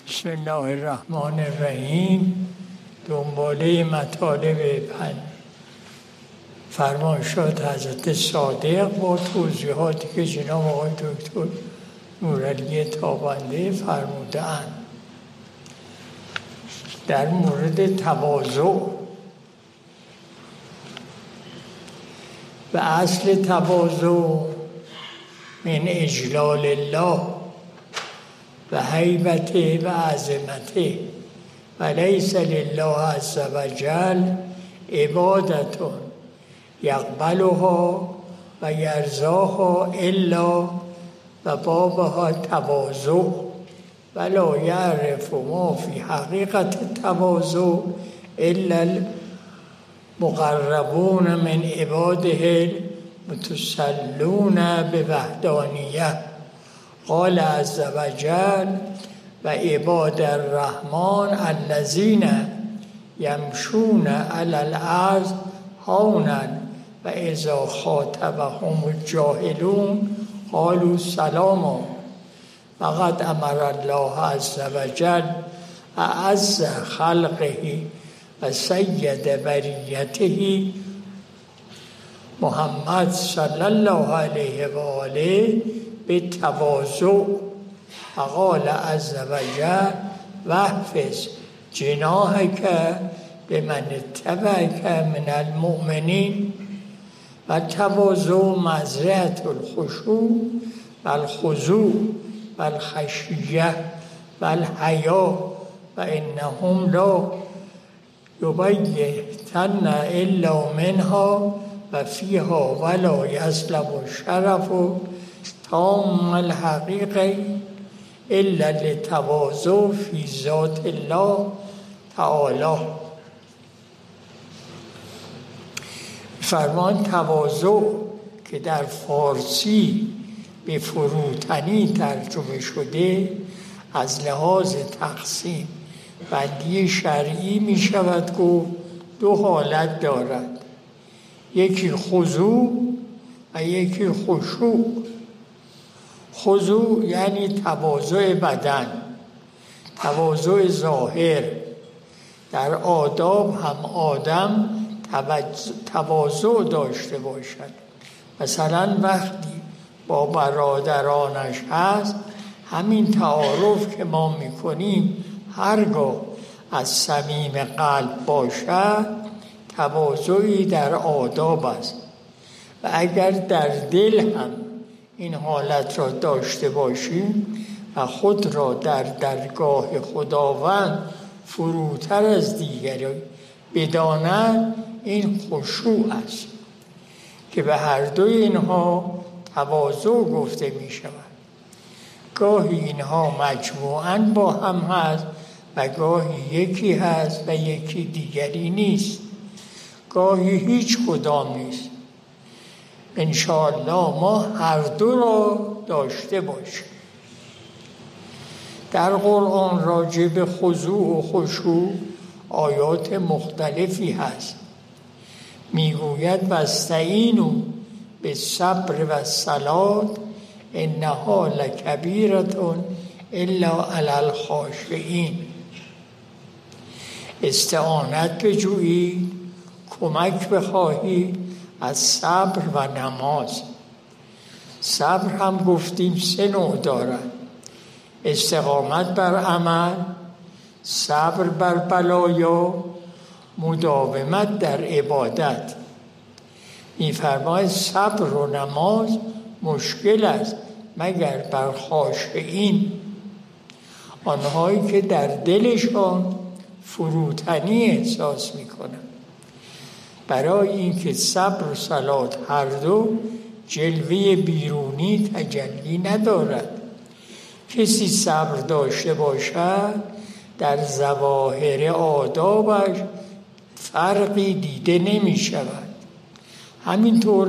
بسم الله الرحمن الرحیم. دنباله مطالب فرمایشات حضرت صادق با توضیحاتی که جناب آقای دکتر نورعلی تابنده فرموده‌اند. در مورد تواضع و اصل تواضع من اجلال الله و هیبته و عظمته و لیس لله عز وجل عبادة یقبلها و یرضاها الا و بابها تواضع ولا یعرف ما فی حقیقت التواضع الا المقربون من عباده المتسلون بوحدانیه. قال عز وجل و عباد الرحمن الذین یمشون علی الارض هونا و اذا خاطبهم الجاهلون قالوا سلاما. فقد امر الله عز وجل اعز خلقه و سید بریته محمد صلی الله علیه و آله بالتواضع. فقال عز وجل واحفظ جناحك لمن اتبعك من المؤمنین. و تواضع مزرعة الخشوع و الخضوع و الخشیه و الحیا و انهم لا یبیتن الا منها و فیها ولا یسلب الشرف تام الحقیقه الا لتواضع فی ذات الله تعالی. فرمان تواضع که در فارسی به فروتنی ترجمه شده از لحاظ تقسیم بندی شرعی می شود گفت دو حالت دارد، یکی خضوع و یکی خشوع. خضوع یعنی تواضع بدن، تواضع ظاهر. در آداب هم آدم تواضع داشته باشد. مثلا وقتی با برادرانش هست، همین تعارف که ما میکنیم هرگاه از صمیم قلب باشد تواضعی در آداب است. و اگر در دل هم این حالت را داشته باشیم و خود را در درگاه خداوند فروتر از دیگری بداند، این خشوع است که به هر دوی اینها تواضع گفته می شود. گاهی اینها مجموعاً با هم هست و گاهی یکی هست و یکی دیگری نیست. گاهی هیچ کدام نیست. انشاءالله ما هر دو را داشته باشیم. در قرآن راجع به خضوع و خشوع آیات مختلفی هست. میگوید واستعینوا بالصبر والصلاة انها لکبیرة الا علی الخاشعین. استعانت بجویید، کمک بخواهید از صبر و نماز. صبر هم گفتیم 3 نوع دارد: استقامت بر عمل، صبر بر بلایا، مداومت در عبادت. می‌فرماید صبر و نماز مشکل است مگر بر خاشعین، آنهایی که در دلشان فروتنی احساس می‌کنند. برای اینکه صبر و صلات هر دو جلوه بیرونی تجلی ندارد. کسی صبر داشته باشد در ظواهر آدابش فرقی دیده نمی شود. همینطور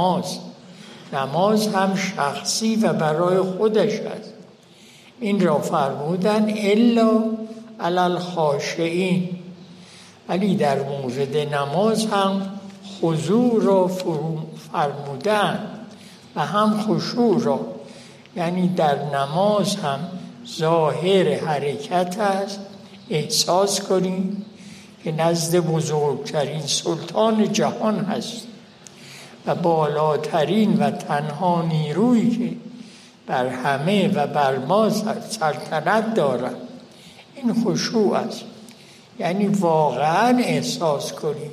نماز هم شخصی و برای خودش است. این را فرمودن الا علی الخاشعین. ولی در مورد نماز هم خضوع را فرمودن و هم خشوع را. یعنی در نماز هم ظاهر حرکت است، احساس کنیم که نزد بزرگترین سلطان جهان هست و بالاترین و تنها نیرویی که بر همه و بر ما سلطنت دارد. این خشوع است. یعنی واقعا احساس کنیم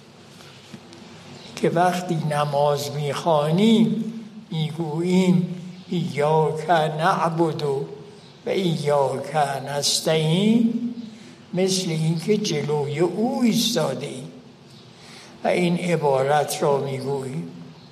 که وقتی نماز میخوانیم میگوییم ایاک نعبد و ایاک نستعین، مثل اینکه جلوی او ایستاده ایم و این عبارت را میگوییم.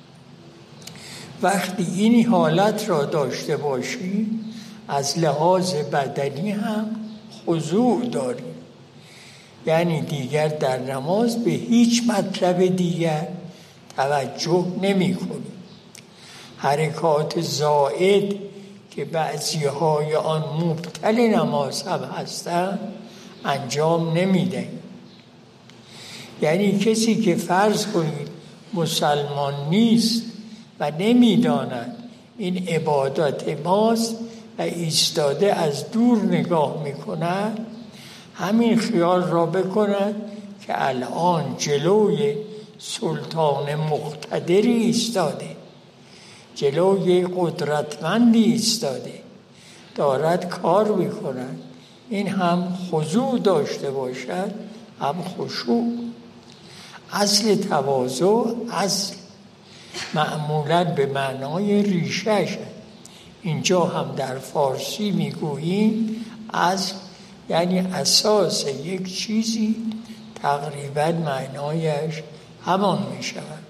وقتی این حالت را داشته باشیم از لحاظ بدنی هم خضوع داریم، یعنی دیگر در نماز به هیچ مطلب دیگر توجه نمی کنیم. حرکات زائد که بعضی های آن مبطل نماز هم هستند انجام نمی دهیم. یعنی کسی که فرض کنید مسلمان نیست و نمی داند این عبادت ماست و ایستاده از دور نگاه می کند، همین خیال را بکند که الان جلوی سلطان مقتدری ایستاده، جلوی قدرتمندی ایستاده، دارد کار میکند. این هم خضوع داشته باشد هم خشوع. اصل تواضع اصل معمولا به معنای ریشه است. اینجا هم در فارسی میگوییم اصل یعنی اساس یک چیزی، تقریبا معنایش همان می شود.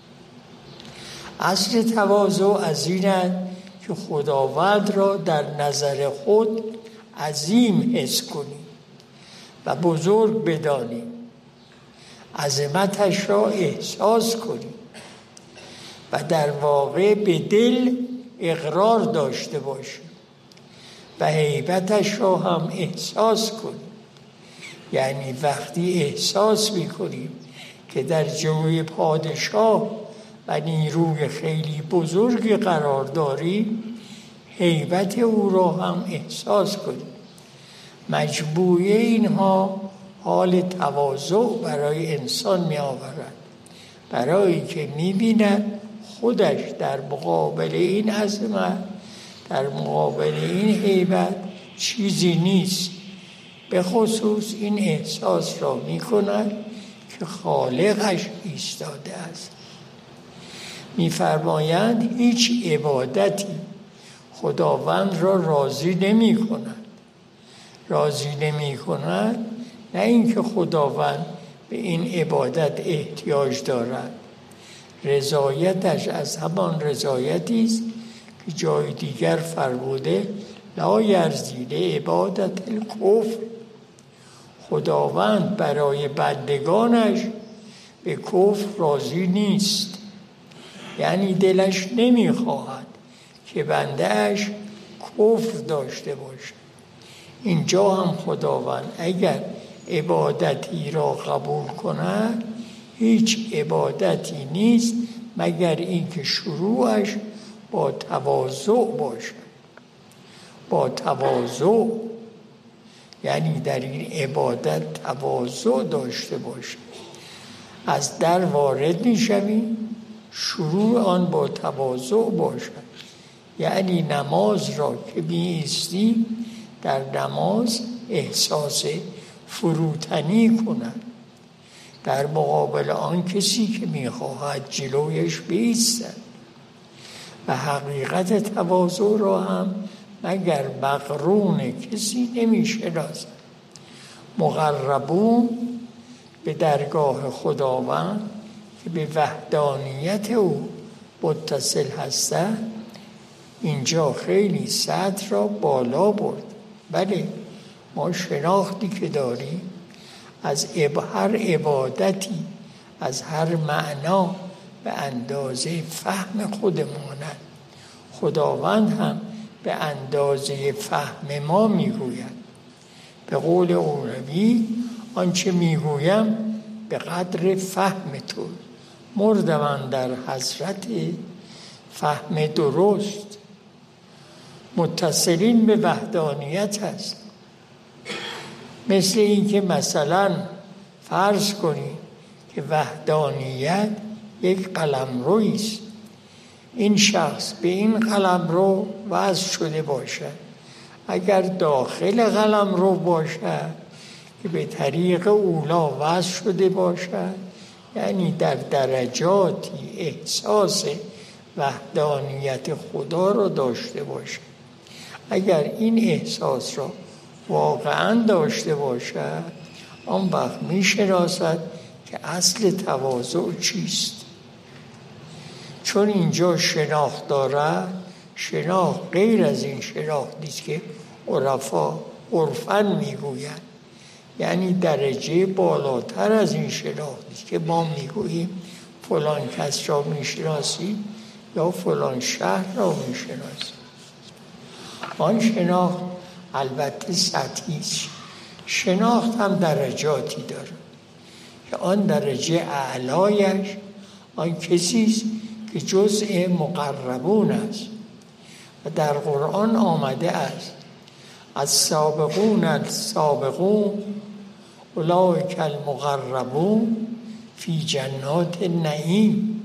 اصل تواضع از این است که خداوند را در نظر خود عظیم حس کنیم و بزرگ بدانیم، عظمتش را احساس کنیم و در واقع به دل اقرار داشته باشیم و هیبتش را هم احساس کنیم. یعنی وقتی احساس می‌کنیم که در جلوی پادشاه و نیروی خیلی بزرگی قرار داریم، هیبت او را هم احساس کنیم. مجموعه اینها حال تواضع برای انسان می آورد، برای که می بیند خودش در مقابل این عظمت، در مقابل این هیبت چیزی نیست. به خصوص این احساس را می کند که خالقش ایستاده است. می فرمایند هیچ عبادتی خداوند را راضی نمی کند. راضی نمی کند نه اینکه خداوند به این عبادت احتیاج دارد، رضایتش از همان رضایتی است که جای دیگر فرموده لا یرضی لعبادة الکفر. خداوند برای بندگانش به کفر راضی نیست، یعنی دلش نمیخواهد که بندهش کفر داشته باشد. اینجا هم خداوند اگر عبادتی را قبول کند هیچ عبادتی نیست مگر اینکه شروعش با تواضع باشد. با تواضع یعنی در این عبادت تواضع داشته باشد. از در وارد میشویم، شروع آن با تواضع باشد. یعنی نماز را که می‌ایستیم در نماز احساس فروتنی کند در مقابل آن کسی که می‌خواهد جلویش بایستد. و حقیقت تواضع را هم مگر مقرون کسی نمی‌شناسد. مقربون به درگاه خداوند که به وحدانیت او متصل هستند اینجا خیلی سطح را بالا برد. بله، ما شناختی که داریم از هر عبادتی، از هر معنا به اندازه فهم خودمانند. خداوند هم به اندازه فهم ما میگوید. به قول اولوی آنچه میگویم به قدر فهم تو. مرد من در حضرت فهم درست. متصلین به وحدانیت هست. مثل این که مثلا فرض کنید که وحدانیت یک قلمرویی است. این شخص به این قلمرو وصل شده باشد. اگر داخل قلمرو باشد که به طریق اولا وصل شده باشد، یعنی در درجاتی احساس وحدانیت خدا رو داشته باشد. اگر این احساس را واقعا داشته باشد، آن وقت می شناسد که اصل تواضع چیست. چون اینجا شناخت دارد، شناخت غیر از این شناختی است که عرفا عرفاً میگویند، یعنی درجه بالاتر از این شناختی است که ما میگوییم فلان کس را میشناسیم یا فلان شهر را میشناسیم. آن شناخت البته سطحی است. شناخت هم درجاتی داره که آن درجه اعلایش آن کسی است که جزء مقربون است و در قرآن آمده است السابقون السابقون اولئک المقربون فی جنات النعیم.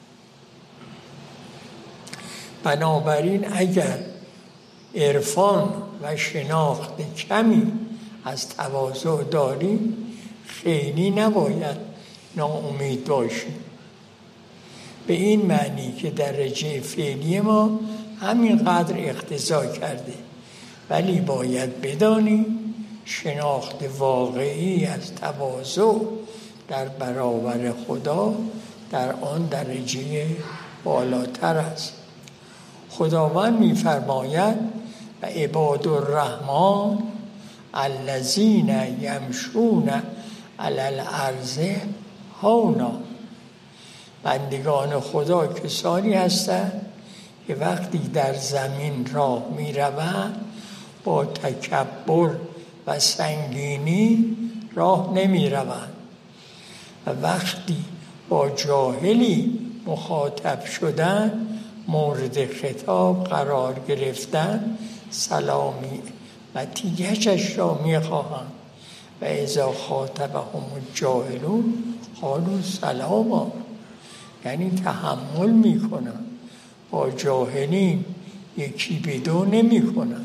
بنابراین اگر عرفان و شناخت کمی از تواضع داریم، خیلی نباید ناامید باشیم. به این معنی که درجه فعلی ما همینقدر اقتضا کرده، ولی باید بدانیم شناخت واقعی از تواضع در برابر خدا در آن درجه بالاتر است. خداوند می‌فرماید و عباد الرحمن الذین یمشون علی الارض هونا. بندگان خدا کسانی هستند که وقتی در زمین راه می‌روند با تکبر و سنگینی راه نمی‌روند و وقتی با جاهلی مخاطب شدن، مورد خطاب قرار گرفتن، سلامی و تیجش را می‌خواهند و اذا خاطبهم الجاهلون قالوا سلاما، یعنی تحمل می‌کنند، با جاهلین یکی به دو نمی‌کنند.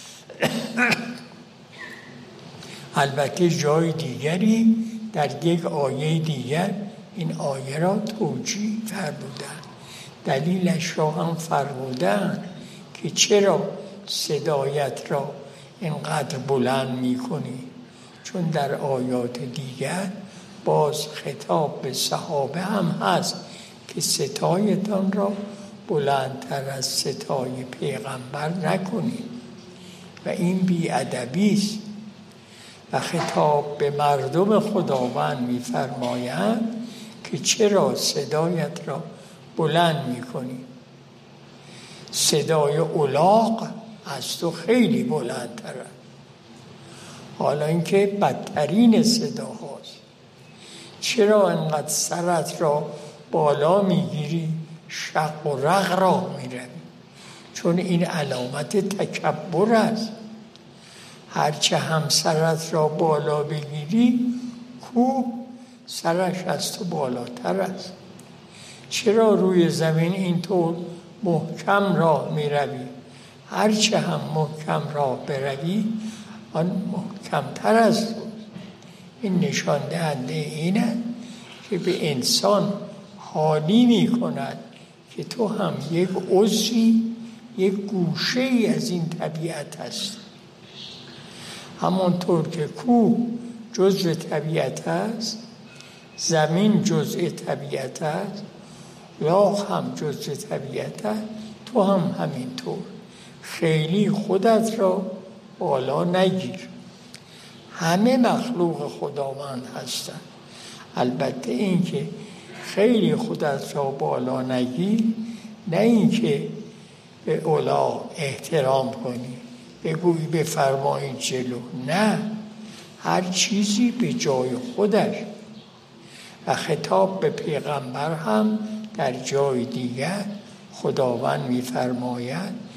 البته جای دیگری در یک آیه دیگر این آیه را توجیه فرمودند. دلیلش را هم فرمودند که چرا صدایت را اینقدر بلند می‌کنی. چون در آیات دیگر باز خطاب به صحابه هم هست که ستایتان را بلندتر از ستای پیغمبر نکنید و این بی‌ادبی است. و خطاب به مردم خداوند می‌فرمایند که چرا صدایت را بلند می‌کنی. صدای الاغ از تو خیلی بلندتره، حالا اینکه بدترین صداهاست. چرا انقدر سرت را بالا میگیری، شق و رق راه میروی؟ چون این علامت تکبر است. هرچه هم سرت را بالا بگیری، کوه سرش از تو بالاتر است. چرا روی زمین اینطور محکم راه میروی؟ هرچه هم محکم راه بروی آن محکمتر است. این نشان دهنده اینه که به انسان حالی می‌کند که تو هم یک عضوی، یک گوشه‌ای از این طبیعت هست. همانطور که کوه جزء طبیعت است، زمین جزء طبیعت است، لاغ هم جزء طبیعت است، تو هم همینطور. خیلی خودت را بالا نگیر. همه مخلوق خداوند هستند. البته این که خیلی خودت را بالا نگیر، نه این که به اولا احترام کنی، بگویی بفرمایید جلو، نه، هر چیزی به جای خودش. و خطاب به پیغمبر هم در جای دیگر خداوند می‌فرماید که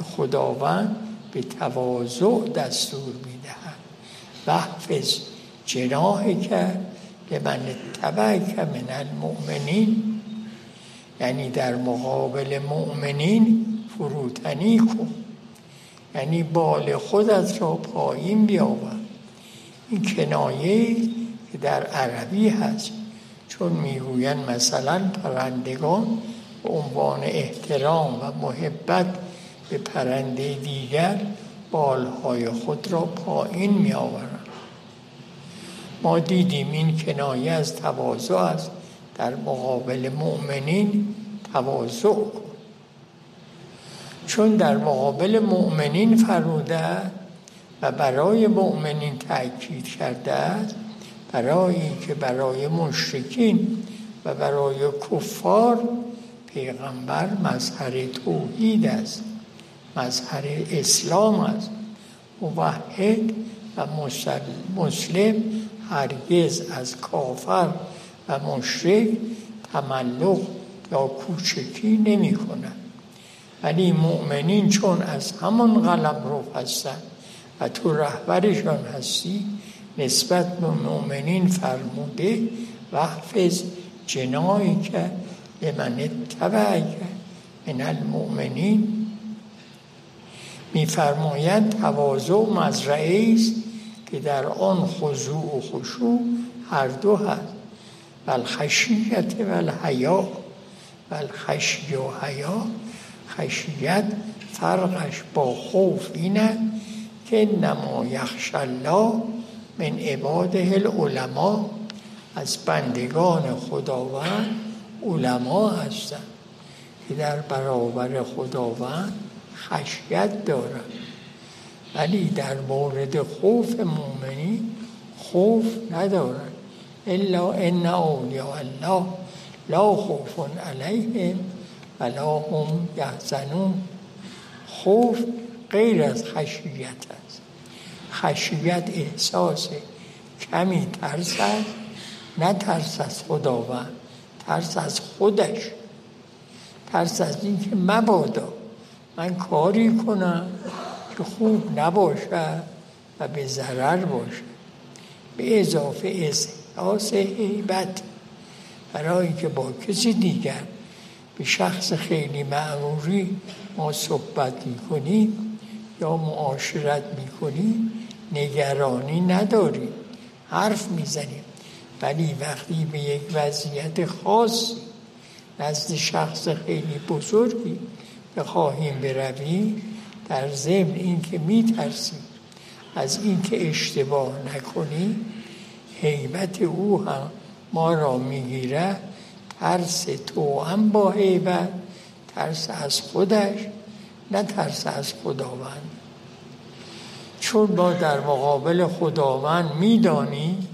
که خداوند به تواضع دستور می‌دهد واحفظ جناحک لمن اتبعک من المؤمنین، یعنی در مقابل مؤمنین فروتنی کن، یعنی بال خودت را پایین بیاور. این کنایه که در عربی هست، چون میگویند مثلا پرندگان به عنوان احترام و محبت به پرنده دیگر بالهای خود را پایین می آورند. ما دیدیم این کنایه از تواضع است. در مقابل مؤمنین تواضع کن، چون در مقابل مؤمنین فرموده و برای مؤمنین تأکید کرده است، برای اینکه برای مشرکین و برای کفار پیغمبر مظهر توحید است، مظهر اسلام است. موحد و مسلم هرگز از کافر و مشرک تملق یا کوچکی نمی کنند. ولی مؤمنین چون از همان قلمرو هستند و تو رهبرشان هستی، نسبت به مؤمنین فرموده واحفظ جناحک لمن اتبعک من المؤمنین. می‌فرمایند تواضع مزرعه‌ای است که در آن خضوع و خشوع هر دو هست. والخشیة والحیا، والخشیة و حیا، خشیت فرقش با خوف اینه که انما یخشی الله من عباده العلماء، از بندگان خداوند علما هستند که در برابر خداوند خشیت دارند. ولی در مورد خوف مؤمنین خوف ندارند. الا ان اولیاء الله لا خوف علیهم ولا هم یحزنون. خوف غیر از خشیت است. خشیت احساس کمی ترس است، نه ترس از خداوند، ترس از خودش، ترس از این که مبادا من کاری کنم که خوب نباشه و به ضرر باشه. به اضافه احساس هیبت، برای که با کسی دیگر به شخص خیلی معمولی ما صحبت میکنیم یا معاشرت میکنیم نگرانی نداریم، حرف میزنیم. ولی وقتی به یک وضعیت خاصی نزد شخص خیلی بزرگی بخواهیم برویم، در ضمن این که میترسیم از این که اشتباه نکنیم، هیبت او هم ما را میگیره. ترس توأم با هیبت، ترس از خودش، نه ترس از خداوند. چون ما در مقابل خداوند میدانیم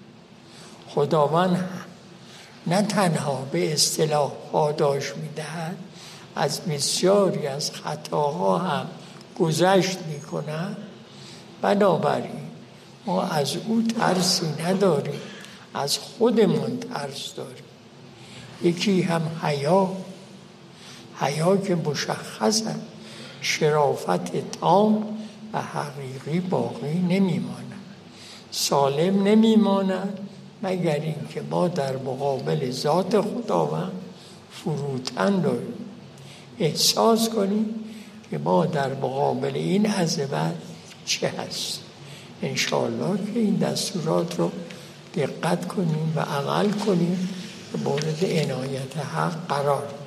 خداوند نه تنها به اصطلاح پاداش میدهد، از بسیاری از خطاها هم گذشت میکنه. بنابراین ما از او ترسی نداریم، از خودمون ترس داریم. یکی هم حیا که مشخص است، شرافت تام و حقیقی باقی نمیماند، سالم نمیماند، مگر اینکه ما در مقابل ذات خداوند فروتن داریم، احساس کنیم که ما در مقابل این عظمت چه هست. انشاءالله که این دستورات رو دقت کنیم و عمل کنیم، مورد عنایت حق قرار